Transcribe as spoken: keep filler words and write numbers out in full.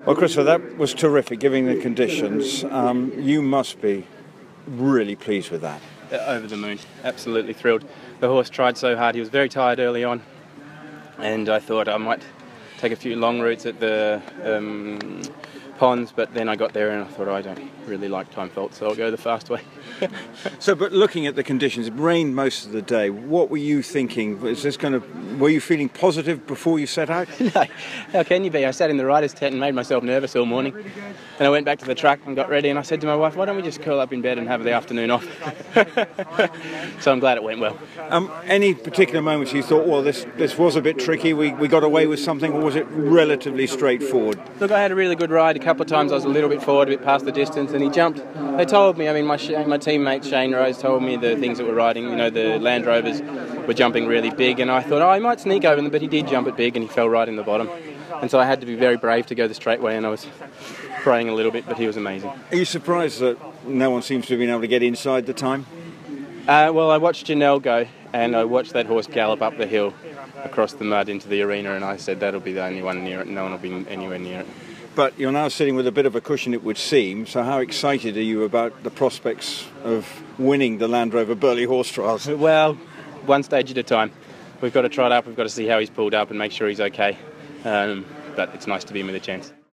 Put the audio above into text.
Well, Christopher, that was terrific, given the conditions. Um, you must be really pleased with that. Uh, over the moon, absolutely thrilled. The horse tried so hard, he was very tired early on, and I thought I might take a few long routes at the um, ponds, but then I got there and I thought, oh, I don't really like time faults, so I'll go the fast way. So, but looking at the conditions, it rained most of the day. What were you thinking? Was this kind of, were you feeling positive before you set out? No, how can you be? I sat in the rider's tent and made myself nervous all morning. And I went back to the track and got ready, and I said to my wife, why don't we just curl up in bed and have the afternoon off? So I'm glad it went well. Um, any particular moments you thought, well, this this was a bit tricky, we, we got away with something, or was it relatively straightforward? Look, I had a really good ride. A couple of times I was a little bit forward, a bit past the distance, and he jumped. They told me, I mean, my my teammate Shane Rose told me the things that were riding, you know, the Land Rovers were jumping really big, and I thought, oh, he might sneak over them, but he did jump it big, and he fell right in the bottom. And so I had to be very brave to go the straight way, and I was praying a little bit, but he was amazing. Are you surprised that no one seems to have been able to get inside the time? Uh, well, I watched Janelle go, and I watched that horse gallop up the hill across the mud into the arena, and I said that'll be the only one near it. No one will be anywhere near it. But you're now sitting with a bit of a cushion, it would seem, so how excited are you about the prospects of winning the Land Rover Burghley Horse Trials? Well, one stage at a time. We've got to trot up, we've got to see how he's pulled up and make sure he's okay. Um, but it's nice to be in with a chance.